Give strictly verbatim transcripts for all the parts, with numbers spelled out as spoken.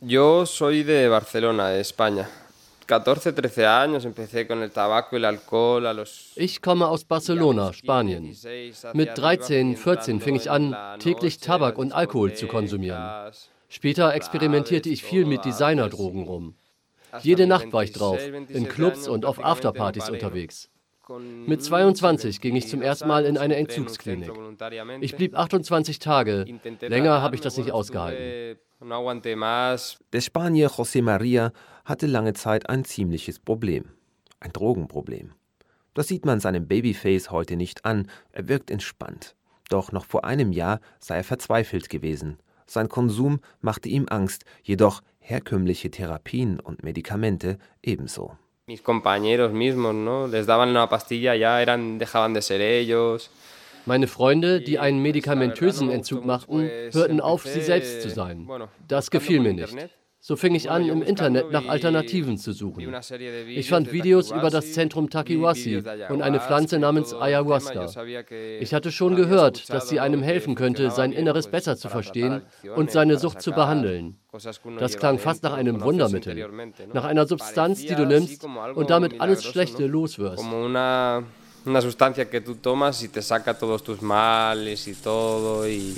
Yo soy de Barcelona, de España. catorce, trece años empecé con el tabaco y el alcohol a los. Ich komme aus Barcelona, Spanien. Mit dreizehn, vierzehn fing ich an, täglich Tabak und Alkohol zu konsumieren. Später experimentierte ich viel mit Designerdrogen rum. Jede Nacht war ich drauf, in Clubs und auf Afterpartys unterwegs. Mit zweiundzwanzig ging ich zum ersten Mal in eine Entzugsklinik. Ich blieb achtundzwanzig Tage. Länger habe ich das nicht ausgehalten. Der Spanier José María hatte lange Zeit ein ziemliches Problem. Ein Drogenproblem. Das sieht man seinem Babyface heute nicht an. Er wirkt entspannt. Doch noch vor einem Jahr sei er verzweifelt gewesen. Sein Konsum machte ihm Angst, jedoch herkömmliche Therapien und Medikamente ebenso. Mis compañeros mismos, ¿no? Les daban una pastilla, ya eran, dejaban de ser ellos. Meine Freunde, die einen medikamentösen Entzug machten, hörten auf, sie selbst zu sein. Das gefiel mir nicht. So fing ich an, im Internet nach Alternativen zu suchen. Ich fand Videos über das Zentrum Taquihuasi und eine Pflanze namens Ayahuasca. Ich hatte schon gehört, dass sie einem helfen könnte, sein Inneres besser zu verstehen und seine Sucht zu behandeln. Das klang fast nach einem Wundermittel, nach einer Substanz, die du nimmst und damit alles Schlechte loswirst. Una sustancia que tú tomas y te saca todos tus males y todo y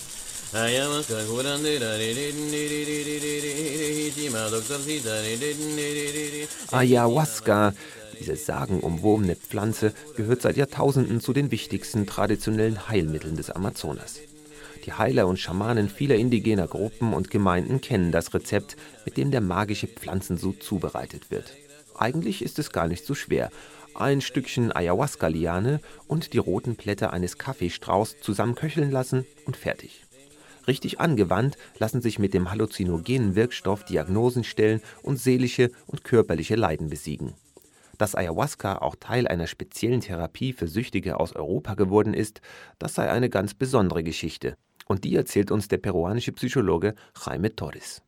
Ayahuasca, diese sagenumwobene Pflanze, gehört seit Jahrtausenden zu den wichtigsten traditionellen Heilmitteln des Amazonas. Die Heiler und Schamanen vieler indigener Gruppen und Gemeinden kennen das Rezept, mit dem der magische Pflanzensud zubereitet wird. Eigentlich ist es gar nicht so schwer. Ein Stückchen Ayahuasca-Liane und die roten Blätter eines Kaffeestraußs zusammen köcheln lassen und fertig. Richtig angewandt lassen sich mit dem halluzinogenen Wirkstoff Diagnosen stellen und seelische und körperliche Leiden besiegen. Dass Ayahuasca auch Teil einer speziellen Therapie für Süchtige aus Europa geworden ist, das sei eine ganz besondere Geschichte. Und die erzählt uns der peruanische Psychologe Jaime Torres.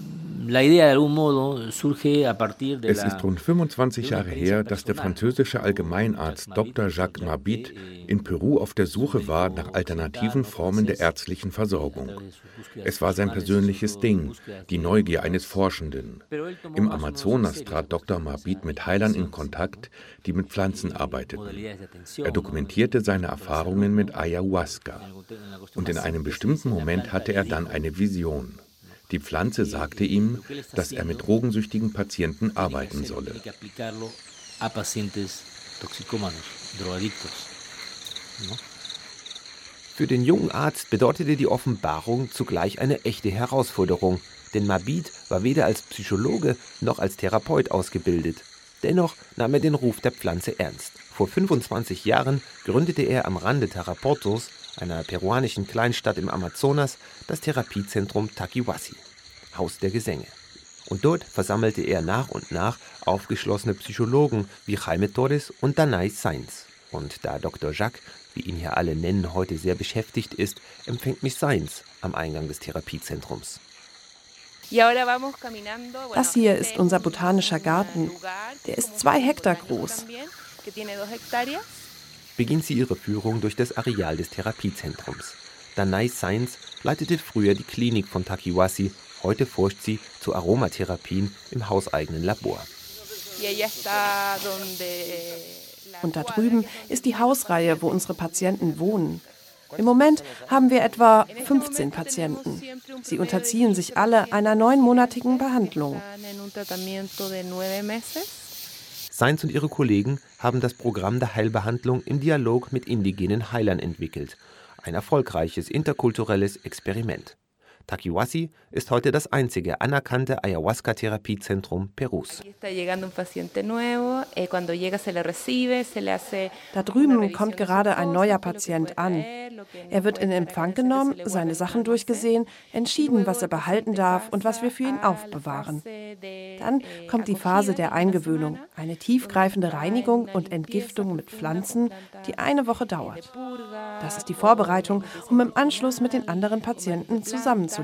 Es ist rund fünfundzwanzig Jahre her, dass der französische Allgemeinarzt Doktor Jacques Mabit in Peru auf der Suche war nach alternativen Formen der ärztlichen Versorgung. Es war sein persönliches Ding, die Neugier eines Forschenden. Im Amazonas trat Doktor Mabit mit Heilern in Kontakt, die mit Pflanzen arbeiteten. Er dokumentierte seine Erfahrungen mit Ayahuasca. Und in einem bestimmten Moment hatte er dann eine Vision. Die Pflanze sagte ihm, dass er mit drogensüchtigen Patienten arbeiten solle. Für den jungen Arzt bedeutete die Offenbarung zugleich eine echte Herausforderung, denn Mabit war weder als Psychologe noch als Therapeut ausgebildet. Dennoch nahm er den Ruf der Pflanze ernst. Vor fünfundzwanzig Jahren gründete er am Rande Tarapotos, einer peruanischen Kleinstadt im Amazonas, das Therapiezentrum Taquihuasi, Haus der Gesänge. Und dort versammelte er nach und nach aufgeschlossene Psychologen wie Jaime Torres und Danay Sainz. Und da Doktor Jacques, wie ihn hier alle nennen, heute sehr beschäftigt ist, empfängt mich Sainz am Eingang des Therapiezentrums. Das hier ist unser botanischer Garten. Der ist zwei Hektar groß. Beginnt sie ihre Führung durch das Areal des Therapiezentrums. Danay Sainz leitete früher die Klinik von Taquihuasi, heute forscht sie zu Aromatherapien im hauseigenen Labor. Und da drüben ist die Hausreihe, wo unsere Patienten wohnen. Im Moment haben wir etwa fünfzehn Patienten. Sie unterziehen sich alle einer neunmonatigen Behandlung. Sainz und ihre Kollegen haben das Programm der Heilbehandlung im Dialog mit indigenen Heilern entwickelt. Ein erfolgreiches interkulturelles Experiment. Taquihuasi ist heute das einzige anerkannte Ayahuasca-Therapiezentrum Perus. Da drüben kommt gerade ein neuer Patient an. Er wird in Empfang genommen, seine Sachen durchgesehen, entschieden, was er behalten darf und was wir für ihn aufbewahren. Dann kommt die Phase der Eingewöhnung, eine tiefgreifende Reinigung und Entgiftung mit Pflanzen, die eine Woche dauert. Das ist die Vorbereitung, um im Anschluss mit den anderen Patienten zusammenzuleben.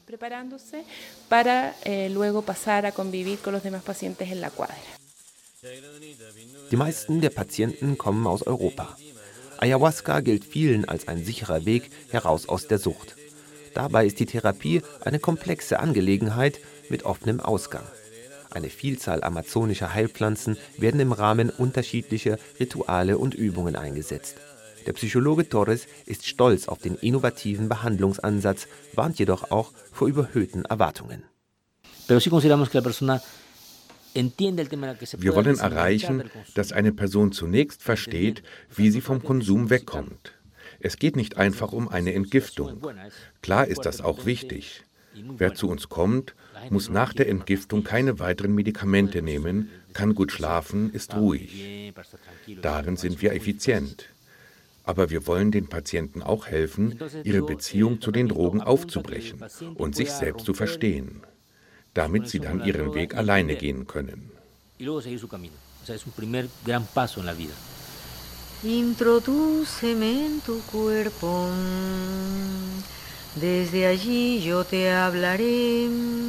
Die meisten der Patienten kommen aus Europa. Ayahuasca gilt vielen als ein sicherer Weg heraus aus der Sucht. Dabei ist die Therapie eine komplexe Angelegenheit, mit offenem Ausgang. Eine Vielzahl amazonischer Heilpflanzen werden im Rahmen unterschiedlicher Rituale und Übungen eingesetzt. Der Psychologe Torres ist stolz auf den innovativen Behandlungsansatz, warnt jedoch auch vor überhöhten Erwartungen. Wir wollen erreichen, dass eine Person zunächst versteht, wie sie vom Konsum wegkommt. Es geht nicht einfach um eine Entgiftung. Klar ist das auch wichtig. Wer zu uns kommt, muss nach der Entgiftung keine weiteren Medikamente nehmen, kann gut schlafen, ist ruhig. Darin sind wir effizient. Aber wir wollen den Patienten auch helfen, ihre Beziehung zu den Drogen aufzubrechen und sich selbst zu verstehen, damit sie dann ihren Weg alleine gehen können. Introdúceme en tu cuerpo, desde allí yo te hablaré.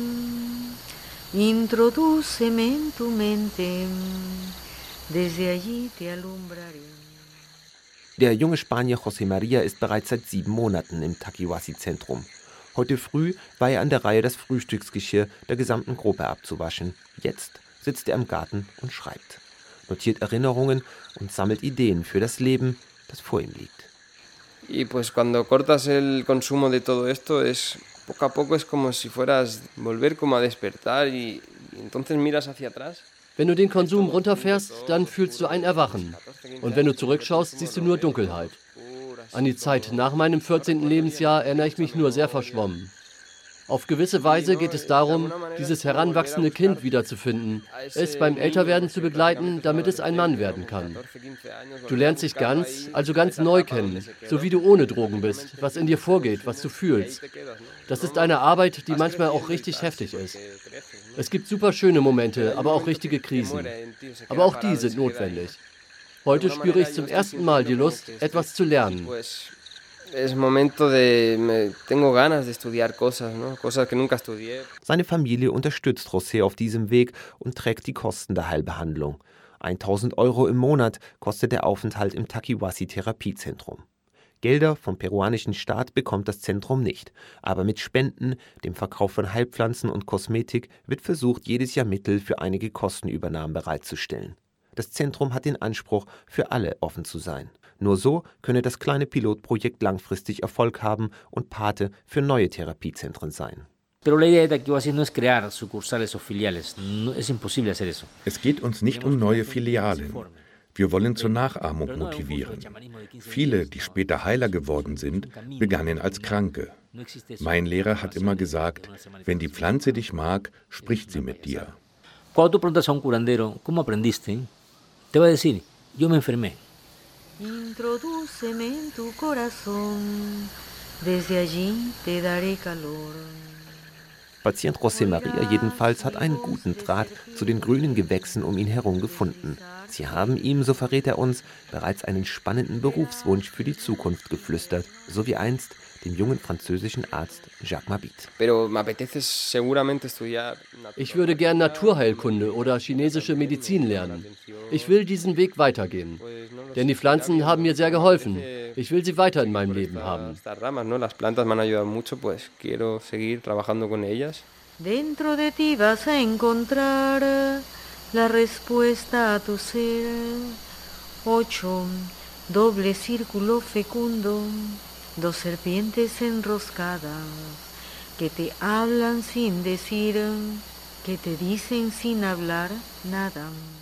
Introdúceme en tu mente, desde allí te alumbraré. Der junge Spanier José María ist bereits seit sieben Monaten im Takiwasi-Zentrum. Heute früh war er an der Reihe, das Frühstücksgeschirr der gesamten Gruppe abzuwaschen. Jetzt sitzt er im Garten und schreibt, notiert Erinnerungen und sammelt Ideen für das Leben, das vor ihm liegt. Y pues cuando cortas el consumo de todo esto es poco a poco es como si fueras volver como a despertar y, y entonces miras hacia atrás. Wenn du den Konsum runterfährst, dann fühlst du ein Erwachen. Und wenn du zurückschaust, siehst du nur Dunkelheit. An die Zeit nach meinem vierzehnten Lebensjahr erinnere ich mich nur sehr verschwommen. Auf gewisse Weise geht es darum, dieses heranwachsende Kind wiederzufinden, es beim Älterwerden zu begleiten, damit es ein Mann werden kann. Du lernst dich ganz, also ganz neu kennen, so wie du ohne Drogen bist, was in dir vorgeht, was du fühlst. Das ist eine Arbeit, die manchmal auch richtig heftig ist. Es gibt super schöne Momente, aber auch richtige Krisen. Aber auch die sind notwendig. Heute spüre ich zum ersten Mal die Lust, etwas zu lernen. Seine Familie unterstützt José auf diesem Weg und trägt die Kosten der Heilbehandlung. tausend Euro im Monat kostet der Aufenthalt im Takiwasi-Therapiezentrum. Gelder vom peruanischen Staat bekommt das Zentrum nicht. Aber mit Spenden, dem Verkauf von Heilpflanzen und Kosmetik wird versucht, jedes Jahr Mittel für einige Kostenübernahmen bereitzustellen. Das Zentrum hat den Anspruch, für alle offen zu sein. Nur so könne das kleine Pilotprojekt langfristig Erfolg haben und Pate für neue Therapiezentren sein. Es geht uns nicht um neue Filialen. Wir wollen zur Nachahmung motivieren. Viele, die später Heiler geworden sind, begannen als Kranke. Mein Lehrer hat immer gesagt, wenn die Pflanze dich mag, spricht sie mit dir. Cuando tú preguntas a un curandero, ¿cómo aprendiste? Te va a decir, yo me enfermé. Introdúceme en tu corazón, desde allí te daré calor. Patient José María jedenfalls hat einen guten Draht zu den grünen Gewächsen um ihn herum gefunden. Sie haben ihm, so verrät er uns, bereits einen spannenden Berufswunsch für die Zukunft geflüstert, so wie einst dem jungen französischen Arzt Jacques Mabit. Ich würde gern Naturheilkunde oder chinesische Medizin lernen. Ich will diesen Weg weitergehen. Denn die Pflanzen haben mir sehr geholfen. Ich will sie weiter in meinem Leben haben. Dentro de ti vas a encontrar la respuesta a tu ser. Ocho, doble círculo fecundo. Dos serpientes enroscadas que te hablan sin decir, que te dicen sin hablar nada.